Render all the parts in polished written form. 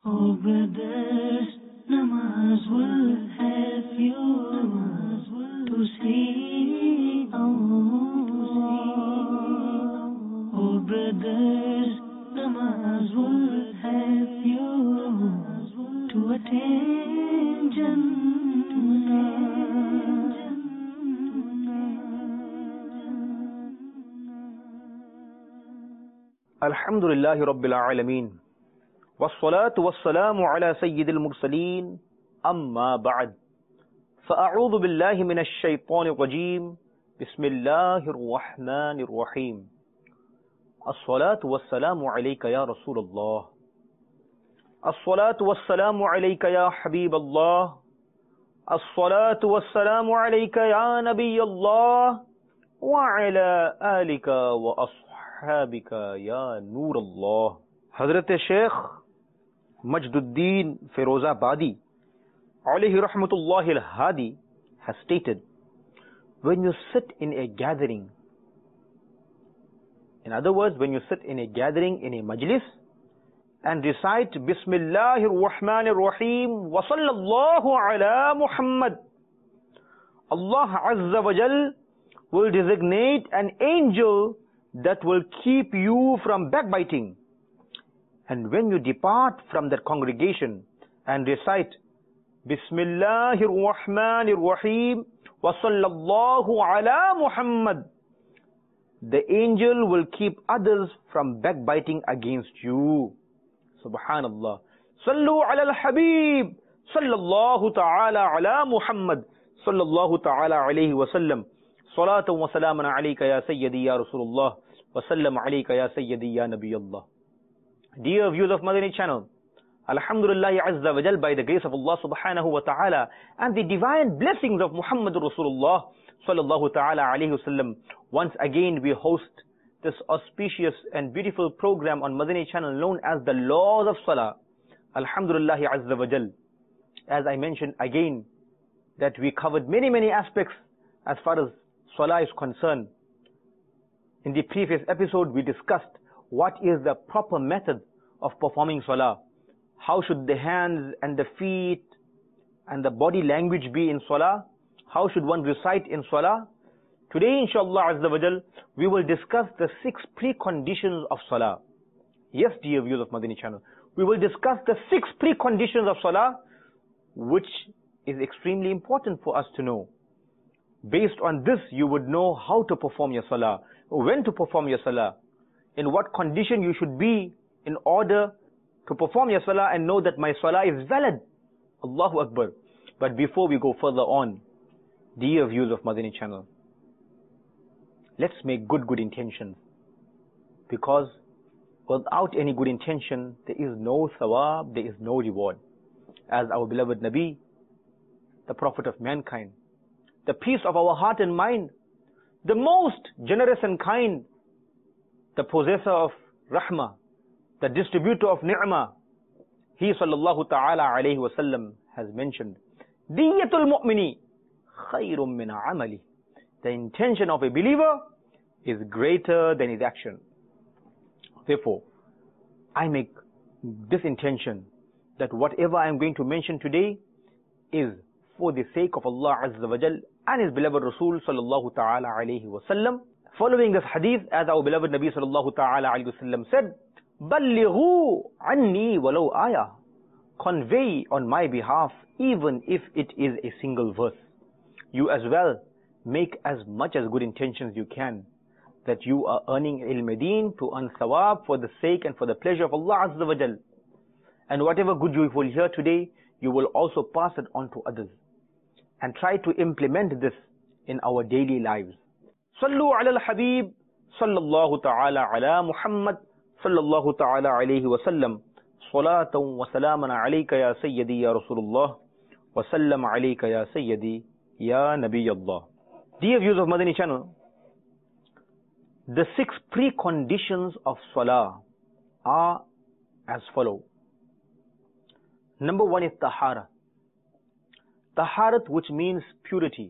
Oh brothers, namaz will help you to see Allah. Oh brothers, namaz will help you to attain Jannah. Alhamdulillahi Rabbil Alameen. والصلاة والسلام على سيد المرسلين أما بعد فأعوذ بالله من الشيطان الرجيم بسم الله الرحمن الرحيم الصلاة والسلام عليك يا رسول الله الصلاة والسلام عليك يا حبيب الله الصلاة والسلام عليك يا نبي الله وعلى آلك وأصحابك يا نور الله. Hazrat Sheikh Majduddin Firozabadi alayhi rahmatullahi al-Hadi has stated, when you sit in a gathering, in other words, when you sit in a gathering in a majlis and recite Bismillahir Rahmanir Rahim wa sallallahu ala Muhammad, Allah Azza wa Jal will designate an angel that will keep you from backbiting. And when you depart from that congregation and recite Bismillahir Rahmanir Rahim wa sallallahu ala Muhammad, the angel will keep others from backbiting against you. Subhanallah. Sallu ala al-Habib sallallahu ta'ala ala Muhammad sallallahu ta'ala alayhi wa sallam. Salatan wa salaman alayka ya Sayyidi ya Rasulullah wa sallam alayka ya Sayyidi ya Nabiyallah. Dear viewers of Madani channel, Alhamdulillah Azza wa Jal, by the grace of Allah subhanahu wa ta'ala and the divine blessings of Muhammadur Rasulullah sallallahu ta'ala alayhi wa sallam, once again we host this auspicious and beautiful program on Madani channel known as the Laws of Salah. Alhamdulillah Azza wa Jal. As I mentioned again, that we covered many aspects as far as Salah is concerned. In the previous episode we discussed what is the proper method of performing Salah. How should the hands and the feet and the body language be in Salah? How should one recite in Salah? Today, inshallah Azza wa Jal, we will discuss the 6 preconditions of Salah. Yes, dear viewers of Madani channel, we will discuss the 6 preconditions of Salah, which is extremely important for us to know. Based on this, you would know how to perform your Salah, when to perform your Salah, in what condition you should be in order to perform your Salah and know that my Salah is valid. Allahu Akbar. But before we go further on, dear viewers of Madani channel, let's make good intentions. Because without any good intention, there is no thawab, there is no reward. As our beloved Nabi, the Prophet of mankind, the peace of our heart and mind, the most generous and kind, the possessor of rahmah, the distributor of ni'mah, he sallallahu ta'ala alayhi wa sallam has mentioned, Diyatul mu'mini khayrum min amali. The intention of a believer is greater than his action. Therefore, I make this intention that whatever I am going to mention today is for the sake of Allah Azza wa Jal and His beloved Rasul sallallahu ta'ala alayhi wa sallam. Following this hadith, as our beloved Nabi sallallahu ta'ala alayhi wa sallam said, Ballighu anni walau ayah. Convey on my behalf, even if it is a single verse. You as well, make as much as good intentions you can, that you are earning ilm-din to earn thawab for the sake and for the pleasure of Allah Azza wa Jal. And whatever good you will hear today, you will also pass it on to others. And try to implement this in our daily lives. Sallu ala al-Habib sallallahu ta'ala ala Muhammad sallallahu ta'ala alayhi wa sallam. Salatan wa salaman alayka ya Sayyidi ya Rasulullah wa sallam alayka ya Sayyidi ya Nabi Allah. Dear viewers of Madani channel, the 6 preconditions of Salah are as follow. Number 1 is Tahara. Taharat, which means purity.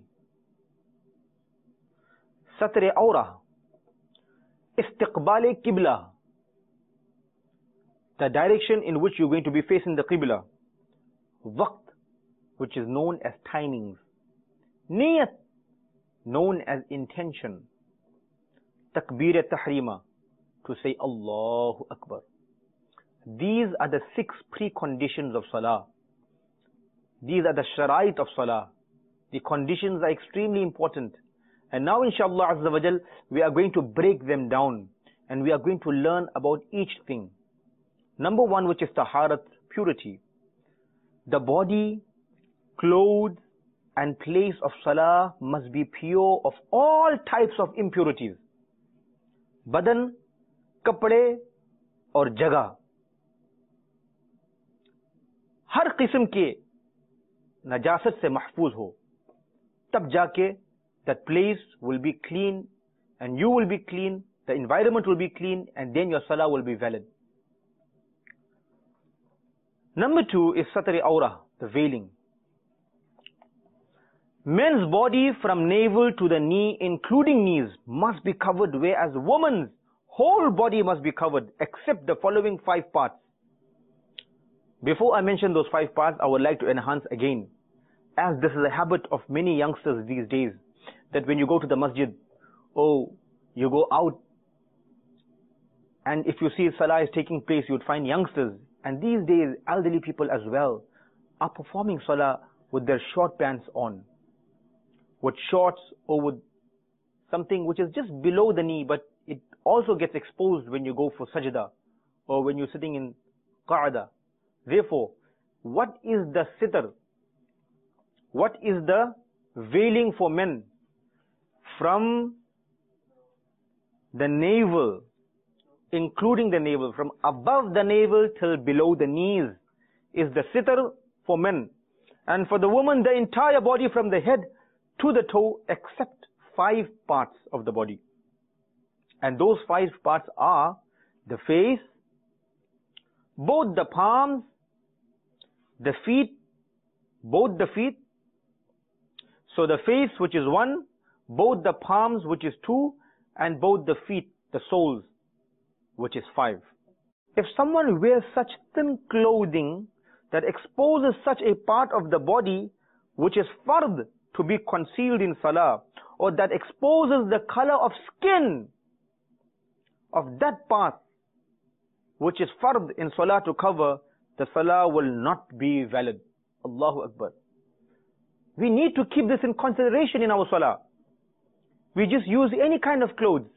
Satr awra, istiqbal qibla, the direction in which you're going to be facing the Qibla. Waqt, which is known as timings. Niyat, known as intention. Takbir tahrima, to say Allahu Akbar. These are the 6 preconditions of Salah. These are the sharait of Salah. The conditions are extremely important. And now inshallah Azza wa Jal, we are going to break them down. And we are going to learn about each thing. Number 1, which is taharat, purity. The body, clothes, and place of Salah must be pure of all types of impurities. Badan, kapde, और जगह हर किस्म के नजासत से महफूज हो, तब जाके that place will be clean and you will be clean, the environment will be clean, and then your salah will be valid. Number 2 is satri awrah, the veiling. Men's body from navel to the knee, including knees, must be covered, whereas woman's whole body must be covered, except the following 5 parts. Before I mention those 5 parts, I would like to enhance again, as this is a habit of many youngsters these days, that when you go to the masjid, you go out, and if you see salah is taking place, you would find youngsters, and these days elderly people as well, are performing salah with their short pants on, with shorts or with something which is just below the knee, but it also gets exposed when you go for sajda or when you're sitting in qa'ada. Therefore, what is the sitr? What is the veiling for men? From the navel, including the navel, from above the navel till below the knees, is the sitr for men. And for the woman, the entire body from the head to the toe, except 5 parts of the body. And those 5 parts are the face, both the palms, the feet, both the feet. So the face, which is 1, both the palms, which is 2, and both the feet, the soles, which is 5. If someone wears such thin clothing that exposes such a part of the body which is fard to be concealed in salah, or that exposes the color of skin of that part which is fard in salah to cover, the salah will not be valid. Allahu Akbar. We need to keep this in consideration in our salah. We just use any kind of clothes,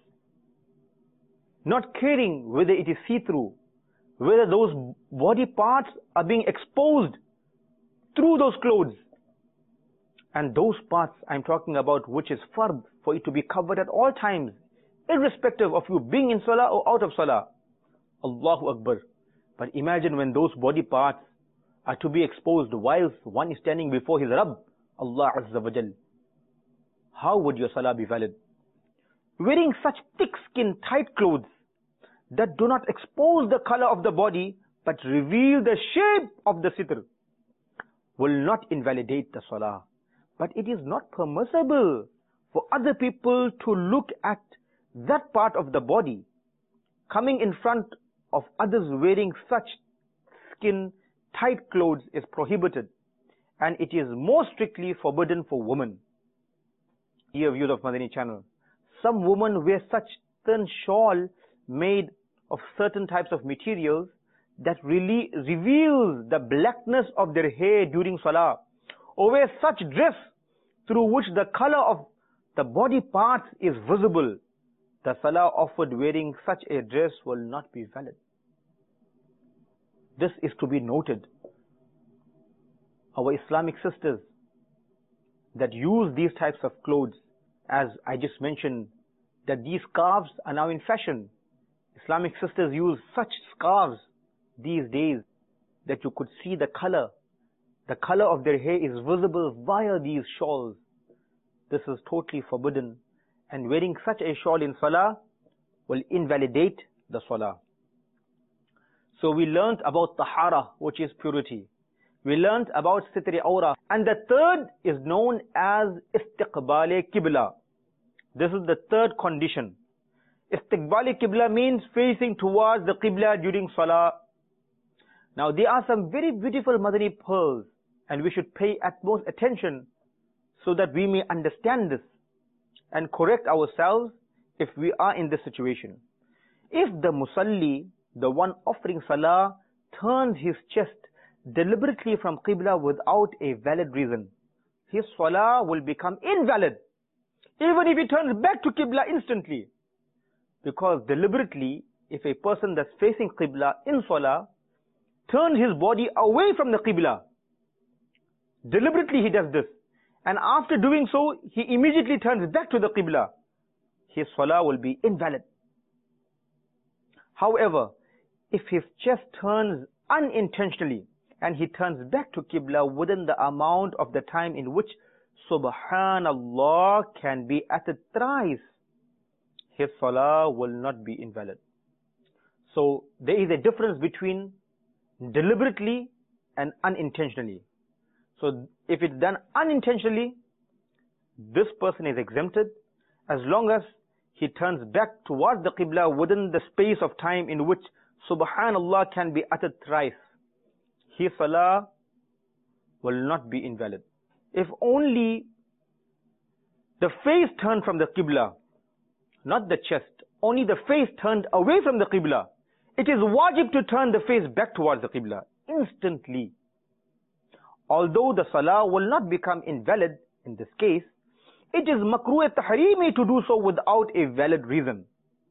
not caring whether it is see-through, whether those body parts are being exposed through those clothes. And those parts I'm talking about, which is fard, for it to be covered at all times, irrespective of you being in salah or out of salah. Allahu Akbar. But imagine when those body parts are to be exposed whilst one is standing before his Rabb, Allah Azza wa Jal. How would your salah be valid? Wearing such thick skin, tight clothes that do not expose the color of the body but reveal the shape of the sitr will not invalidate the salah. But it is not permissible for other people to look at that part of the body coming in front of others wearing such skin tight clothes is prohibited, and it is more strictly forbidden for women. Dear viewers of Madani channel, some women wear such thin shawl made of certain types of materials that really reveals the blackness of their hair during salah, or wear such dress through which the color of the body parts is visible. The salah offered wearing such a dress will not be valid. This is to be noted. Our Islamic sisters that use these types of clothes, as I just mentioned, that these scarves are now in fashion. Islamic sisters use such scarves these days that you could see the color of their hair is visible via these shawls. This is totally forbidden, and wearing such a shawl in salah will invalidate the salah. So we learnt about tahara, which is purity. We learnt about sitri awrah. And the third is known as istiqbal qibla. This is the third condition. Istiqbal qibla means facing towards the qibla during salah. Now there are some very beautiful Madani pearls, and we should pay utmost attention so that we may understand this and correct ourselves if we are in this situation. If the musalli, the one offering salah, turns his chest deliberately from Qibla without a valid reason, his salah will become invalid, even if he turns back to Qibla instantly. Because deliberately, if a person that's facing Qibla in salah turns his body away from the Qibla, deliberately he does this, and after doing so, he immediately turns back to the Qibla, his salah will be invalid. However, if his chest turns unintentionally and he turns back to Qibla within the amount of the time in which Subhanallah can be uttered thrice, his salah will not be invalid. So there is a difference between deliberately and unintentionally. So if it's done unintentionally, this person is exempted as long as he turns back towards the Qibla within the space of time in which Subhanallah can be uttered thrice. His salah will not be invalid. If only the face turned from the Qibla, not the chest, only the face turned away from the Qibla, it is wajib to turn the face back towards the Qibla instantly. Although the salah will not become invalid in this case, it is makruh tahrimi to do so without a valid reason.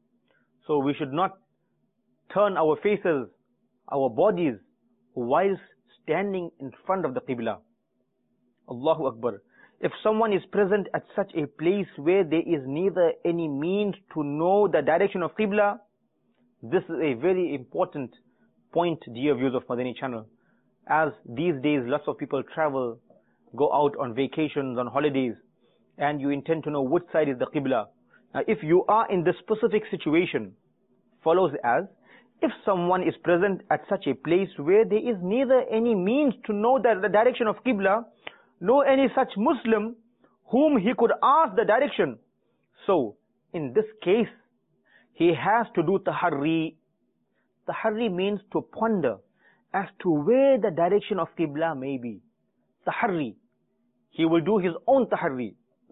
So we should not turn our faces, our bodies, whilst standing in front of the Qibla. Allahu Akbar. If someone is present at such a place where there is neither any means to know the direction of Qibla, this is a very important point, dear viewers of Madani channel. As these days lots of people travel, go out on vacations, on holidays, and you intend to know which side is the Qibla. Now if you are in this specific situation, follows as, if someone is present at such a place where there is neither any means to know the direction of Qibla, nor any such Muslim whom he could ask the direction, so in this case, he has to do taharri. Taharri means to ponder as to where the direction of Qibla may be. Taharri. He will do his own taharri.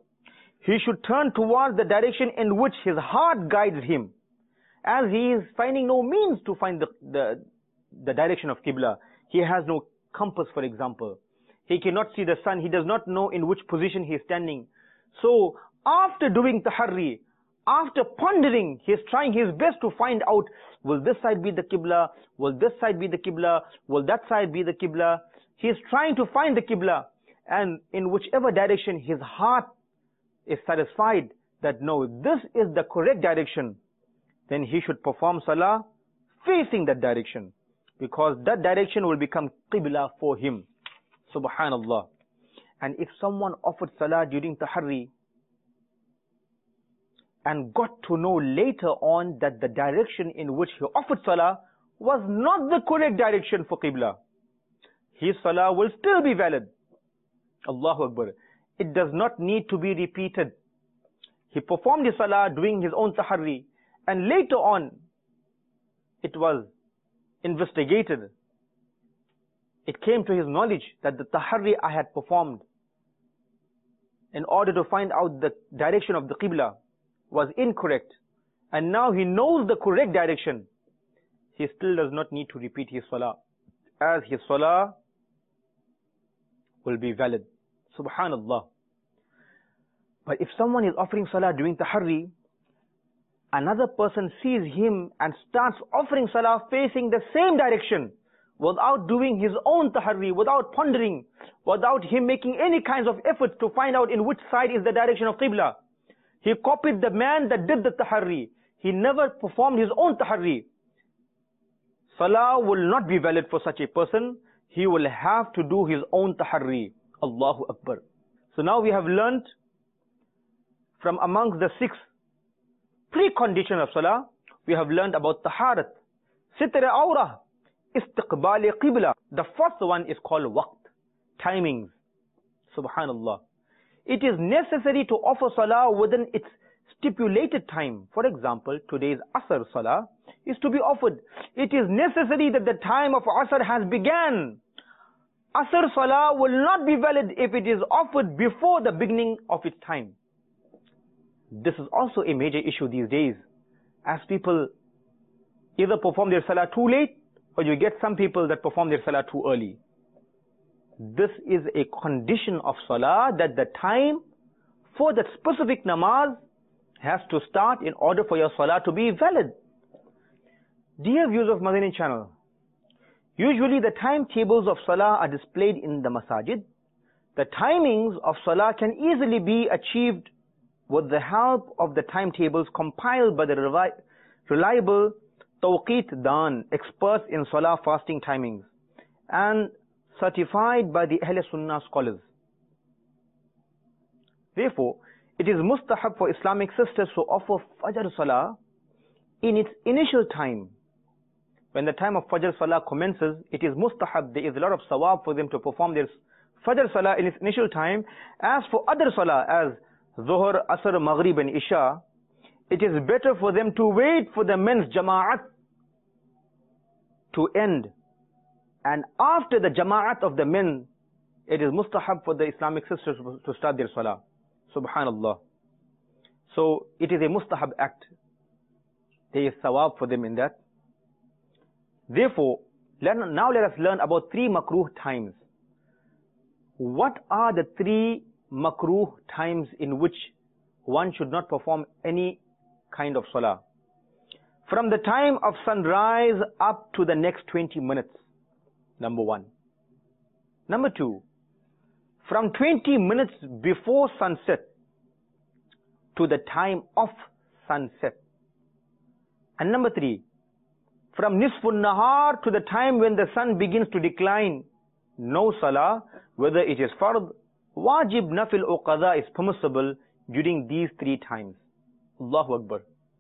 He should turn towards the direction in which his heart guides him, as he is finding no means to find the direction of Qibla. He has no compass, for example. He cannot see the sun. He does not know in which position he is standing. So after doing taharri, after pondering, he is trying his best to find out, will this side be the Qibla? Will this side be the Qibla? Will that side be the Qibla? He is trying to find the Qibla. And in whichever direction his heart is satisfied that no, this is the correct direction, then he should perform salah facing that direction, because that direction will become Qibla for him. Subhanallah. And if someone offered salah during taharri and got to know later on that the direction in which he offered salah was not the correct direction for Qibla, his salah will still be valid. Allahu Akbar. It does not need to be repeated. He performed his salah doing his own taharri, and later on it was investigated. It came to his knowledge that the taharri I had performed in order to find out the direction of the Qibla was incorrect, and now he knows the correct direction. He still does not need to repeat his salah, as his salah will be valid. Subhanallah. But if someone is offering salah during taharri, another person sees him and starts offering salah facing the same direction, without doing his own taharri, without pondering, without him making any kinds of efforts to find out in which side is the direction of Qibla. He copied the man that did the taharri. He never performed his own taharri. Salah will not be valid for such a person. He will have to do his own taharri. Allahu Akbar. So now we have learnt from amongst the 6 preconditions of salah, we have learned about taharat, sitr awrah, istiqbal qibla. The first one is called waqt, timings. Subhanallah. It is necessary to offer salah within its stipulated time. For example, today's Asr Salah is to be offered. It is necessary that the time of Asr has begun. Asr Salah will not be valid if it is offered before the beginning of its time. This is also a major issue these days, as people either perform their Salah too late, or you get some people that perform their Salah too early. This is a condition of Salah, that the time for that specific namaz has to start in order for your Salah to be valid. Dear viewers of Madani channel, usually the timetables of Salah are displayed in the masajid. The timings of Salah can easily be achieved with the help of the timetables compiled by the reliable Tawqeet Dan, experts in Salah fasting timings, and certified by the Ahl Sunnah scholars. Therefore, it is mustahab for Islamic sisters to offer Fajr Salah in its initial time. When the time of Fajr Salah commences, it is mustahab, there is a lot of sawab for them to perform their Fajr Salah in its initial time. As for other Salah, as Zuhr, Asr, Maghrib and Isha, it is better for them to wait for the men's Jama'at to end. And after the Jama'at of the men, it is mustahab for the Islamic sisters to start their Salah. Subhanallah. So it is a mustahab act. There is sawab for them in that. Therefore, now let us learn about 3 makruh times. What are the 3 makruh times in which one should not perform any kind of Salah? From the time of sunrise up to the next 20 minutes. Number 1. Number 2. From 20 minutes before sunset to the time of sunset. And number 3. From Nisfun Nahar to the time when the sun begins to decline, no Salah, whether it is Fard, Wajib, Nafil or Qadha, is permissible during these 3 times. Allahu Akbar.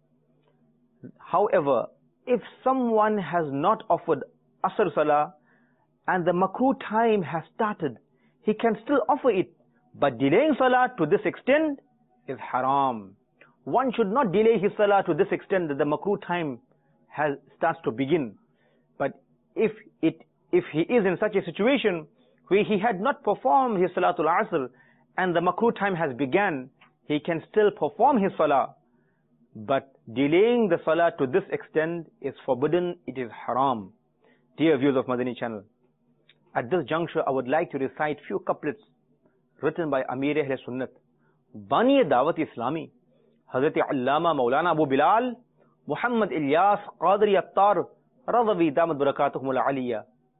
However, if someone has not offered Asr Salah and the makruh time has started, he can still offer it, but delaying Salah to this extent is haram. One should not delay his Salah to this extent that the makruh time starts to begin. But if he is in such a situation where he had not performed his Salatul Asr and the makruh time has begun, he can still perform his Salah. But delaying the Salah to this extent is forbidden, it is haram. Dear viewers of Madani channel, at this juncture I would like to recite few couplets written by Amir Ahl Sunnat, Bani Dawat Islami, Hazrat Allama Maulana Abu Bilal Muhammad Ilyas Qadri Attar Radhavi Damat Barakatuhum Al-Aliyah,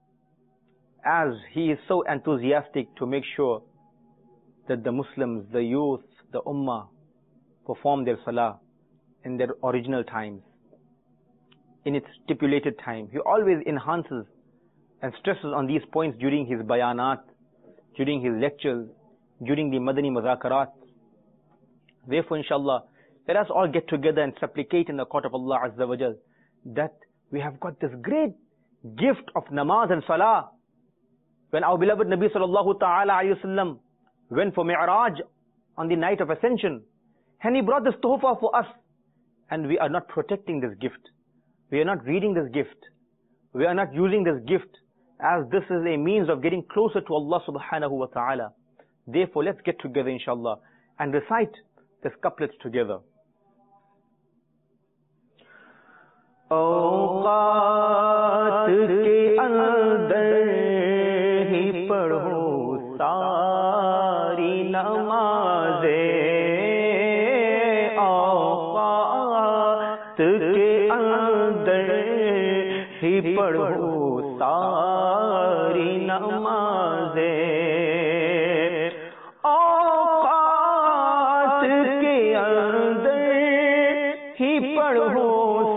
as he is so enthusiastic to make sure that the Muslims, the youth, the Ummah perform their Salah in their original times, in its stipulated time. He always enhances and stresses on these points during his bayanat, during his lectures, during the Madani Mazakarat. Therefore, inshallah, let us all get together and supplicate in the court of Allah Azza wa Jal that we have got this great gift of namaz and salah. When our beloved Nabi sallallahu ta'ala alayhi wasallam went for Mi'raj on the night of ascension, and he brought this tuhfa for us, and we are not protecting this gift. We are not reading this gift. We are not using this gift as this is a means of getting closer to Allah subhanahu wa ta'ala. Therefore, let's get together inshallah and recite these couplets together. औक़ात के अंदर ही पढ़ो सारी नमाज़ें, औक़ात के अंदर ही पढ़ो सारी नमाज़ें, औक़ात के अंदर ही पढ़ो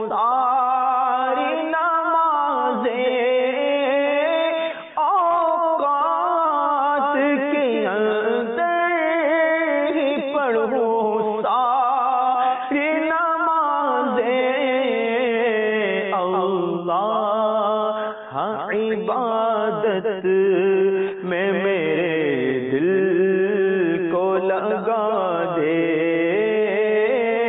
इबादत में मेरे दिल को लगा दे,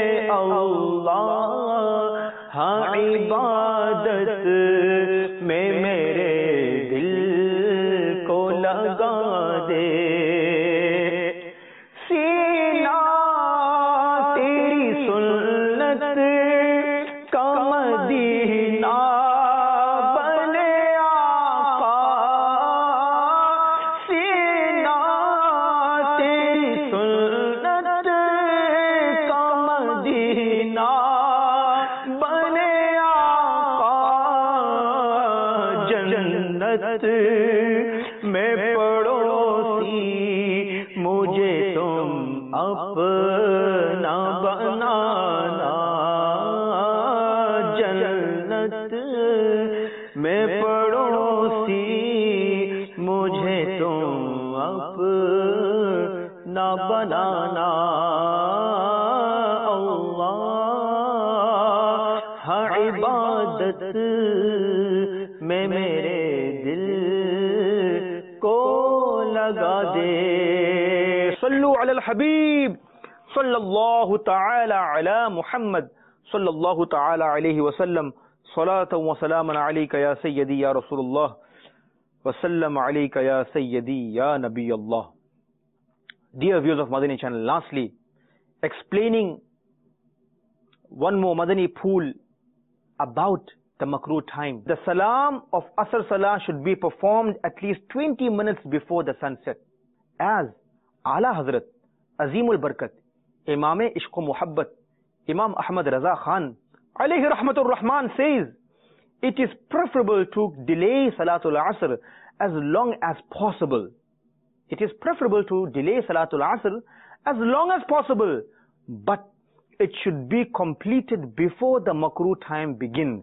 में पड़ोसी, मुझे तुम अपना बनाना, जन्नत में पड़ोसी, मुझे तुम अपना बनाना। अल्लाह इबादत में मेरे दिल को लगा दे। सल्लु अलल हबीब सल्लल्लाहु तआला अला मुहम्मद सल्लल्लाहु तआला अलैहि वसल्लम। सलातन व सलामन अलैका या सय्यदी या रसूलुल्लाह व सल्लम अलैका या सय्यदी या नबी अल्लाह। Dear viewers of Madani channel, lastly, explaining one more Madani pool about the makruh time. The salam of Asr Salah should be performed at least 20 minutes before the sunset. As Ala Hazrat Azimul Barkat, Imam Ishq Muhabbat, Imam Ahmad Raza Khan, alayhi rahmatur Rahman says, it is preferable to delay Salatul Asr as long as possible. It is preferable to delay Salatul Asr as long as possible, but it should be completed before the makruh time begins.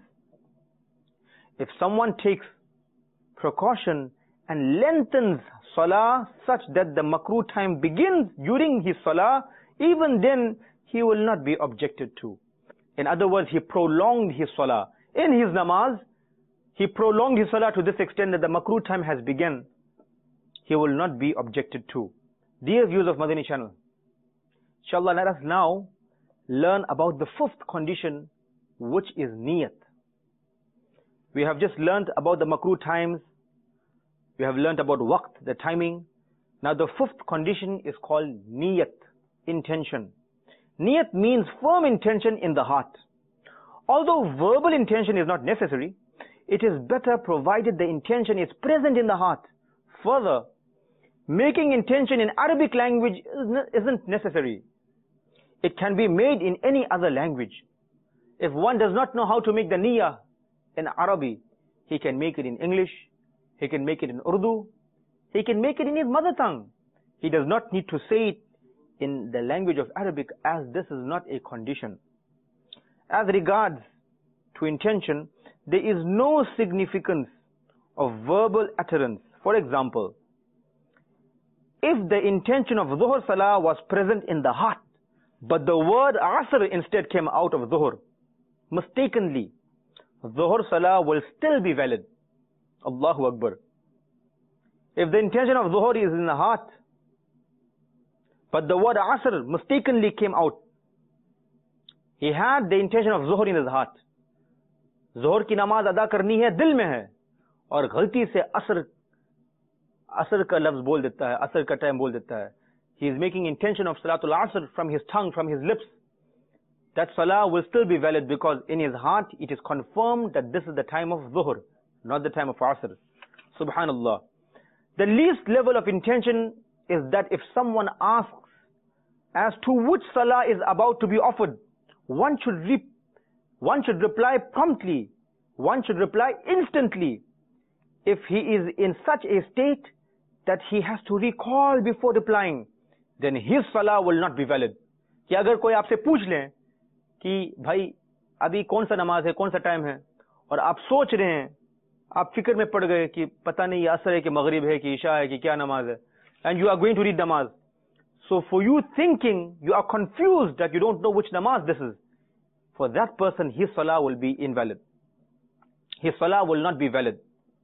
If someone takes precaution and lengthens Salah such that the makruh time begins during his Salah, even then he will not be objected to. In other words, he prolonged his Salah. In his namaz, he prolonged his Salah to this extent that the makruh time has begun. He will not be objected to. Dear viewers of Madani channel, inshallah, let us now learn about the fifth condition, which is niyat. We have just learned about the makruh times. We have learned about waqt, the timing. Now the fifth condition is called niyat, intention. Niyat means firm intention in the heart. Although verbal intention is not necessary, it is better provided the intention is present in the heart. Further, making intention in Arabic language isn't necessary. It can be made in any other language. If one does not know how to make the niyyah in Arabic, he can make it in English, he can make it in Urdu, he can make it in his mother tongue. He does not need to say it in the language of Arabic, as this is not a condition. As regards to intention, there is no significance of verbal utterance. For example, if the intention of Dhuhr Salah was present in the heart, but the word Asr instead came out of Dhuhr, mistakenly, Dhuhr Salah will still be valid. Allahu Akbar. If the intention of Dhuhr is in the heart, but the word Asr mistakenly came out, he had the intention of Dhuhr in his heart. Dhuhr ki namaz ada karni hai, dil mein hai, aur ghalti se Asr ka lafz bol deta hai, Asr ka time bol deta hai. He is making intention of Salatul Asr from his tongue, from his lips. That Salah will still be valid because in his heart it is confirmed that this is the time of Dhuhr, not the time of Asr. Subhanallah. The least level of intention is that if someone asks as to which Salah is about to be offered, one should reply promptly. One should reply instantly. If he is in such a state that he has to recall before replying, then his Salah will not be valid. कि अगर कोई आपसे पूछ ले कि भाई अभी कौन सा नमाज है, कौन सा टाइम है, और आप सोच रहे हैं, आप फिक्र में पड़ गए कि पता नहीं ये असर है कि मगरिब है कि ईशा है कि क्या नमाज है, and you are going to read namaz. So for you thinking, you are confused that you don't know which namaz this is. For that person, his Salah will be invalid. His Salah will not be valid.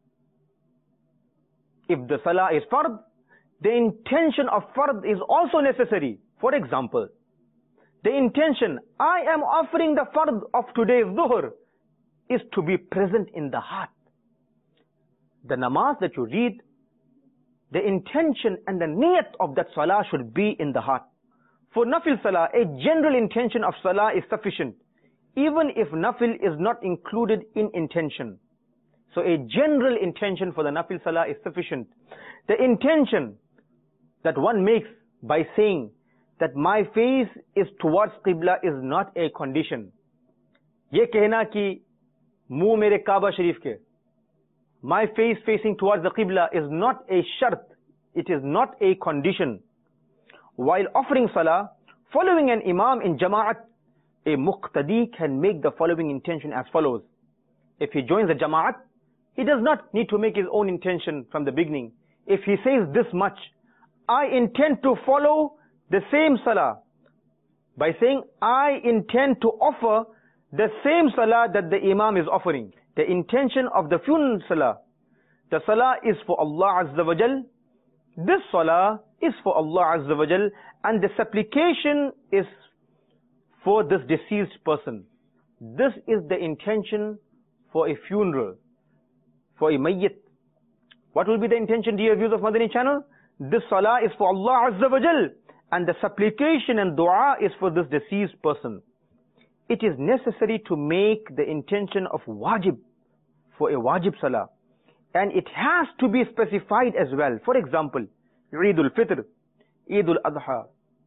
If the Salah is fard, the intention of fard is also necessary. For example, the intention, I am offering the fard of today's Dhuhr, is to be present in the heart. The namaz that you read, the intention and the niyat of that Salah should be in the heart. For Nafil Salah, a general intention of Salah is sufficient, even if Nafil is not included in intention. So a general intention for the Nafil Salah is sufficient. The intention that one makes by saying that my face is towards Qibla is not a condition. ये कहना कि मुंह मेरे काबा शरीफ के, my face facing towards the Qibla is not a shart, it is not a condition. While offering salah, following an imam in jama'at, a muqtadi can make the following intention as follows. If he joins the jama'at, he does not need to make his own intention from the beginning. If he says this much, I intend to follow the same salah, by saying, I intend to offer the same salah that the imam is offering. The intention of the funeral salah, the salah is for Allah Azza wa Jal, this salah is for Allah Azza wa Jal, and the supplication is for this deceased person. This is the intention for a funeral, for a mayyit. What will be the intention, dear viewers of Madani channel? This salah is for Allah Azza wa Jal, and the supplication and dua is for this deceased person. It is necessary to make the intention of wajib for a wajib salah, and it has to be specified as well. For example, Eid al-Fitr, Eid al-Adha,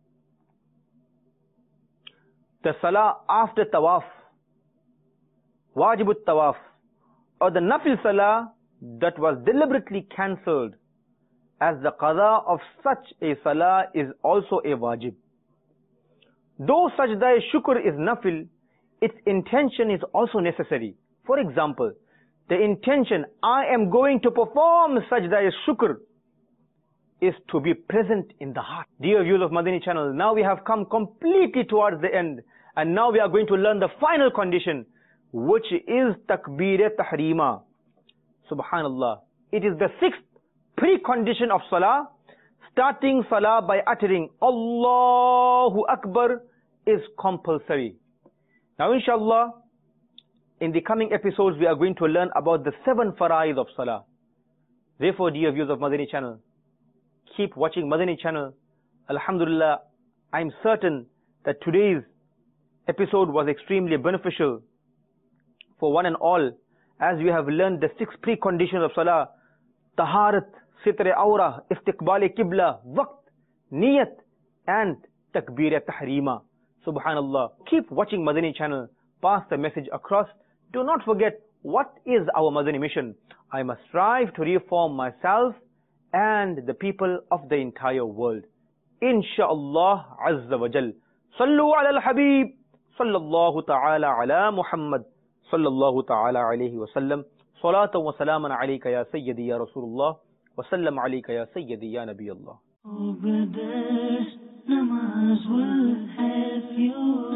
the salah after tawaf, wajib al-tawaf, or the nafil salah that was deliberately cancelled, as the qada of such a salah is also a wajib. Though sajda shukr is nafil, its intention is also necessary. For example, the intention, I am going to perform sajda shukr, is to be present in the heart. Dear viewers of Madani channel, now we have come completely towards the end, and now we are going to learn the final condition, which is takbir tahrima. Subhanallah. It is the sixth precondition of salah. Starting salah by uttering Allahu Akbar is compulsory. Now inshallah, in the coming episodes we are going to learn about the 7 fara'id of salah. Therefore, dear viewers of Madani channel, keep watching Madani channel. Alhamdulillah, I am certain that today's episode was extremely beneficial for one and all, as we have learned the 6 preconditions of salah: taharat, sitr awra, istiqbal qibla, waqt, niyat, and takbir tahrima. Subhanallah. Keep watching Madani channel. Pass the message across. Do not forget, what is our Madani mission? I must strive to reform myself and the people of the entire world. Insha'Allah Azza wa Jal. Sallu ala al-Habib. Sallallahu ta'ala ala Muhammad. Sallallahu ta'ala alayhi wa sallam. Salatan wa salaman alayka ya Sayyidi ya Rasulullah. Wa sallam alayka ya Sayyidi ya Nabi Allah. Oh brothers, namaz will have you.